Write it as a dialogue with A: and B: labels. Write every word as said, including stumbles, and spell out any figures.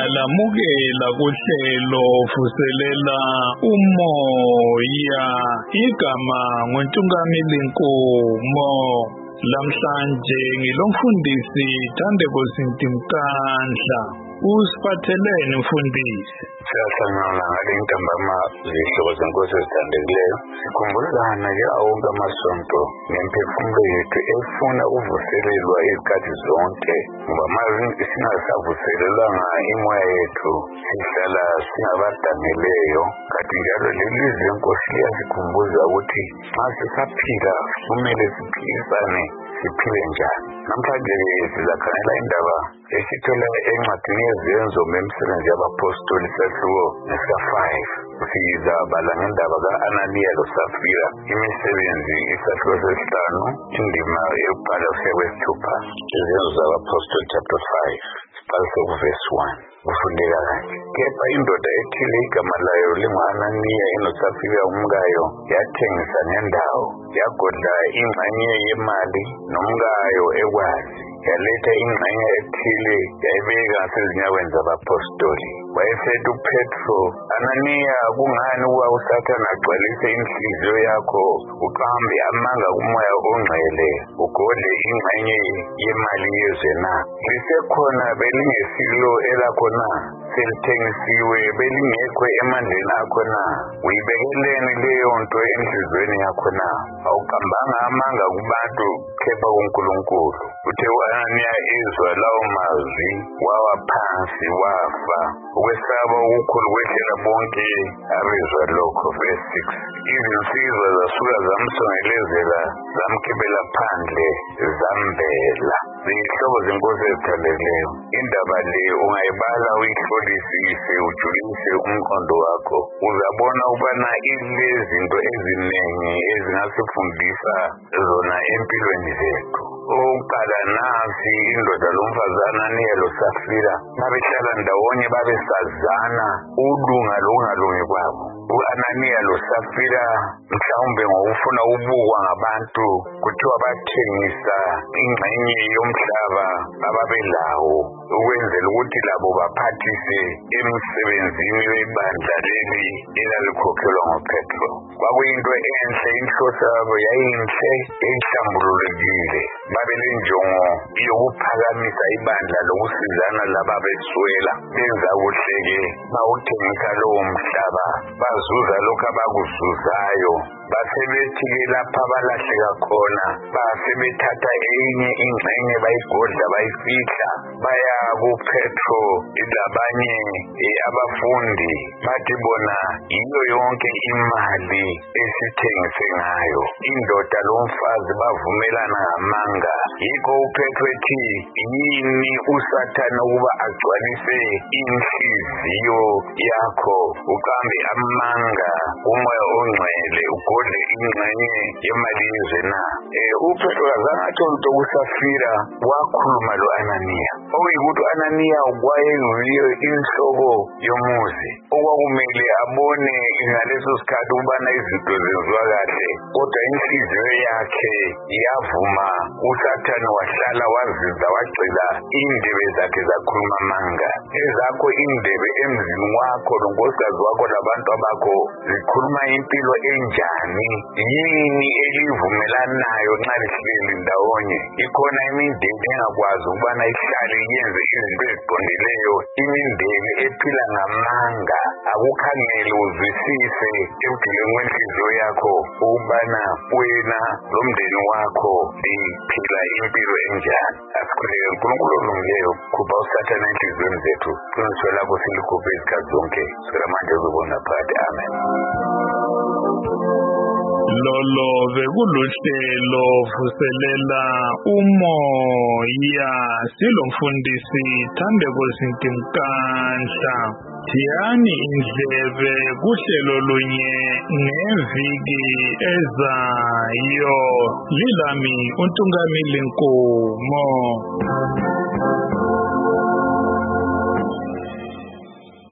A: Siyalamukela kuhlelo vuselela umoya igama nguNtungamili Nkomo. Lamhlanje ngilomfundisi Thandeko Zintimkandla. Usiphatheleni mfundisi?
B: Siyahlangana ngale ntambama zihlobo zenkosi ezithandekileyo. Sikhumbulana ke awonke amasonto ngemphefumulo yethu efuna uvuselelwa izikhathi zonke. Ngoba manje singasavuselelanga imoya yethu sihlala singabadangeleyo. Kanti njalo leli zenkosi liyasikhumbuza ukuthi nxa sisaphila kumele siphilisane siphile njani. Namhlanje sizakhangela indaba esithola encwadini yezenzo memsebenzi yabapostoli sahluko nesika five. Sizabala ngendaba ka-Ananiya loSafira, imisebenzi isahluko sesihlanu, indima yokuqala kusiya kwesithupha. Izenzo zabapostoli chapter five, siqalise kuverse one. Kufundeka kanje: kepha indoda ethile igama layo lingu-Ananiya enoSafira umkayo yathengisa nendawo, yagodla ingxenye yemali nomkayo ekwazi, yaletha ingxenye ethile yayibeka ngasezinyaweni zabapostoli. Wayesethi uPetro, Ananiya, kungani ukuba uSathane agcwalise inhliziyo yakho uqambe amanga kumoya ongcwele ugodle ingxenye yemali yezwe na? Lisekhona belingesilo elakho na? Selithengisiwe belingekho emandleni akho na? Uyibekeleni leyo nto enhliziyweni yakho na? Awuqambanga amanga kubantu kepha kuNkulunkulu. Uthe u-Ananiya izwa lawo mazwi wawa phansi wafa. Ukwesaba okukhulu kwehlela bonke abezwa lokho. Verse six. Izinsizwa zasuka zamsongelezela zamkhibela phandle zambela. Ziyihlobo zenkosi ezithandekileyo. Indaba le ungayibala uyihlolisise ujulise umqondo wakho, uzabona ukubana ilezinto eziningi ezingasifundisa zona empilweni zethu. Okokuqala, nasi indoda lomfazana Ananiya loSafira babehlala ndawonye, babesazana ulunga lokungalungi kwabo. U-Ananiya loSafira mhlawumbe ngokufuna ubukwa ngabantu kuthiwa bathengisa ingxenye yomhlaba ababelawo ukwenzela ukuthi labo baphathise emsebenzini webandla leli elalikhokhelwa nguPetro. Kwakuyinto enhle, inhloso yabo yayinhle, enhlambululekile. Babelenjongo yokuphakamisa ibandla lokusizana laba beswela. Benza kuhle-ke bawuthengisa lowo mhlaba, bazuza lokhu abakuzuzayo. Basebethi-ke lapha abalahleka khona basebethatha enye ingxenye bayigodla bayifihla baya kuPetro labanye abafundi, bathi bona yiyo yonke imali esithengise ngayo. Indoda lomfazi bavumelana ngamanga. Yikho uPetro ethi, yini uSathane ukuba agcwalise inhliziyo yakho uqambe amanga umoya ongcwele ugodle ingxenye yemali yezwe na? uPetro kazange atsho lutho kuSafira, wakhuluma lo-Ananiya. Okuyikuthi u-Ananiya kwayenguye inhloko yomuzi, okwakumele abone ngaleso sikhathi ukubana izinto zenziwa kahle, kodwa inhliziyo yakhe yavuma. uSathane wahlala wazinza wagcila indebe zakhe zakhuluma amanga. Ezakho indebe emzini wakho lonkosikazi wakho labantu abakho zikhuluma impilo enjani? Yini elivumelanayo nxa lihleli ndawonye? Ikhona imindeni engakwazi ukubana ihlale yenze izinto eziqondileyo, imindeni ephila ngamanga. Akukhangele uzwisise ekugcineni kwenhliziyo yakho ukubana wena lomndeni wakho liphila impilo enjani. Asikhuleke uNkulunkulu olungileyo khupha uSathane enhliziyweni zethu, qiniswe lakho silikhuphe izikhathi zonke kusukela manje uzobona phakathi. Amen.
A: Lolo bekuluhlelo vuselela umoya, silomfundisi Thandeko Zintimkandla. Thiyani indlebe kuhlelo lunye ngeviki ezayo. Lilami uNtungamili Nkomo.